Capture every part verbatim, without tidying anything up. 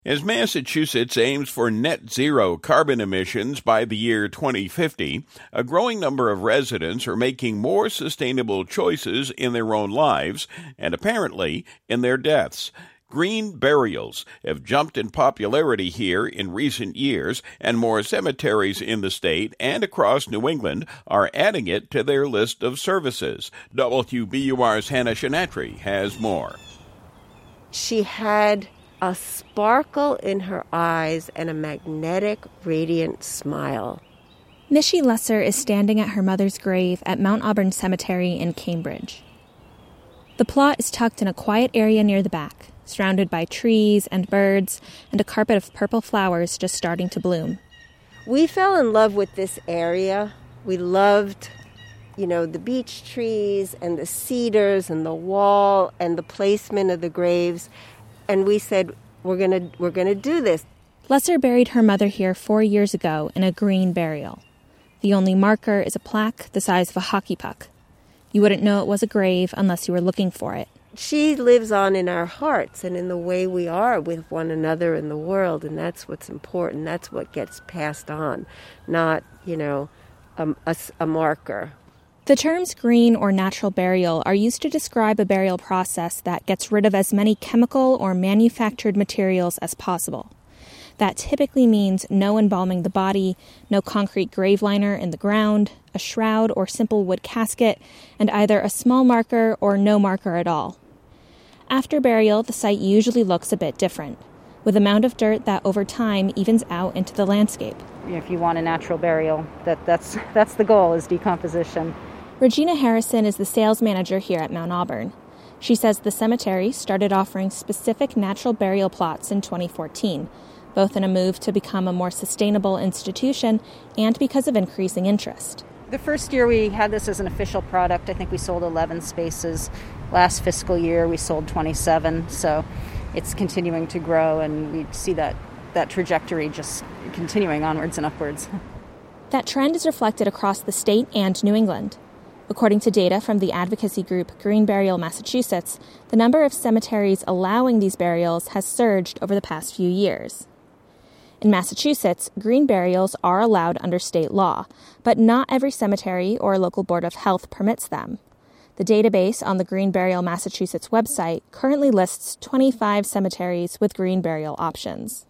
As Massachusetts aims for net zero carbon emissions by the year twenty fifty, a growing number of residents are making more sustainable choices in their own lives and apparently in their deaths. Green burials have jumped in popularity here in recent years, and more cemeteries in the state and across New England are adding it to their list of services. W B U R's Hannah Shinatri has more. She had a sparkle in her eyes and a magnetic, radiant smile. Michie Lesser is standing at her mother's grave at Mount Auburn Cemetery in Cambridge. The plot is tucked in a quiet area near the back, surrounded by trees and birds and a carpet of purple flowers just starting to bloom. We fell in love with this area. We loved, you know, the beech trees and the cedars and the wall and the placement of the graves. And we said, we're gonna we're gonna do this. Lesser buried her mother here four years ago in a green burial. The only marker is a plaque the size of a hockey puck. You wouldn't know it was a grave unless you were looking for it. She lives on in our hearts and in the way we are with one another in the world, and that's what's important. That's what gets passed on, not, you know, a, a, a marker. The terms green or natural burial are used to describe a burial process that gets rid of as many chemical or manufactured materials as possible. That typically means no embalming the body, no concrete grave liner in the ground, a shroud or simple wood casket, and either a small marker or no marker at all. After burial, the site usually looks a bit different, with a mound of dirt that over time evens out into the landscape. If you want a natural burial, that, that's, that's the goal, is decomposition. Regina Harrison is the sales manager here at Mount Auburn. She says the cemetery started offering specific natural burial plots in twenty fourteen, both in a move to become a more sustainable institution and because of increasing interest. The first year we had this as an official product, I think we sold eleven spaces. Last fiscal year we sold twenty-seven, so it's continuing to grow, and we see that, that trajectory just continuing onwards and upwards. That trend is reflected across the state and New England. According to data from the advocacy group Green Burial Massachusetts, the number of cemeteries allowing these burials has surged over the past few years. In Massachusetts, green burials are allowed under state law, but not every cemetery or local board of health permits them. The database on the Green Burial Massachusetts website currently lists twenty-five cemeteries with green burial options.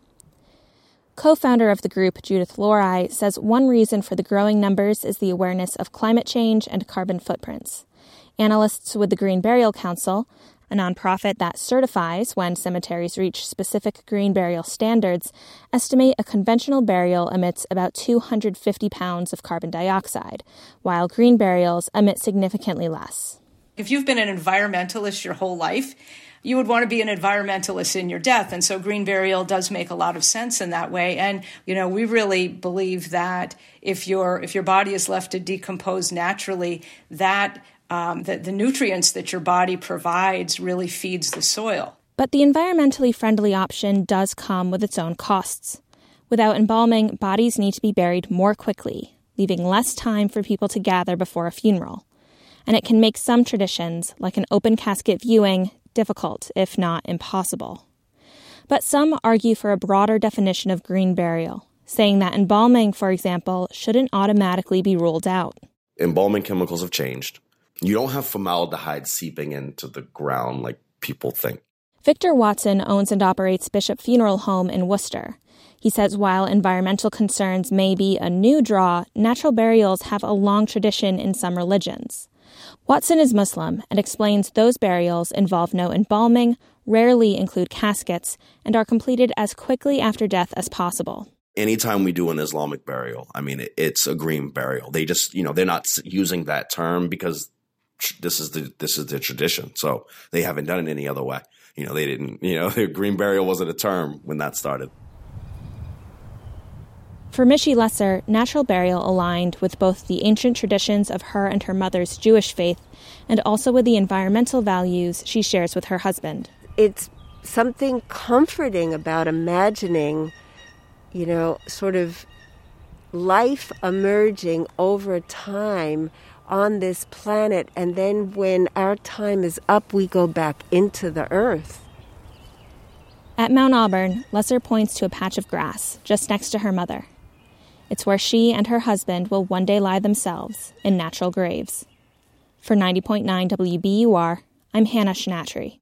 Co-founder of the group, Judith Lorai, says one reason for the growing numbers is the awareness of climate change and carbon footprints. Analysts with the Green Burial Council, a nonprofit that certifies when cemeteries reach specific green burial standards, estimate a conventional burial emits about two hundred fifty pounds of carbon dioxide, while green burials emit significantly less. If you've been an environmentalist your whole life, you would want to be an environmentalist in your death. And so green burial does make a lot of sense in that way. And, you know, we really believe that if your if your body is left to decompose naturally, that um, the, the nutrients that your body provides really feeds the soil. But the environmentally friendly option does come with its own costs. Without embalming, bodies need to be buried more quickly, leaving less time for people to gather before a funeral. And it can make some traditions, like an open casket viewing, difficult, if not impossible. But some argue for a broader definition of green burial, saying that embalming, for example, shouldn't automatically be ruled out. Embalming chemicals have changed. You don't have formaldehyde seeping into the ground like people think. Victor Watson owns and operates Bishop Funeral Home in Worcester. He says while environmental concerns may be a new draw, natural burials have a long tradition in some religions. Watson is Muslim and explains those burials involve no embalming, rarely include caskets, and are completed as quickly after death as possible. Anytime we do an Islamic burial, I mean, it's a green burial. They just, you know, they're not using that term because this is the this is the tradition. So they haven't done it any other way. You know, they didn't, you know, green burial wasn't a term when that started. For Michie Lesser, natural burial aligned with both the ancient traditions of her and her mother's Jewish faith and also with the environmental values she shares with her husband. It's something comforting about imagining, you know, sort of life emerging over time on this planet, and then when our time is up, we go back into the earth. At Mount Auburn, Lesser points to a patch of grass just next to her mother. It's where she and her husband will one day lie themselves in natural graves. For ninety point nine W B U R, I'm Hannah Shinatry.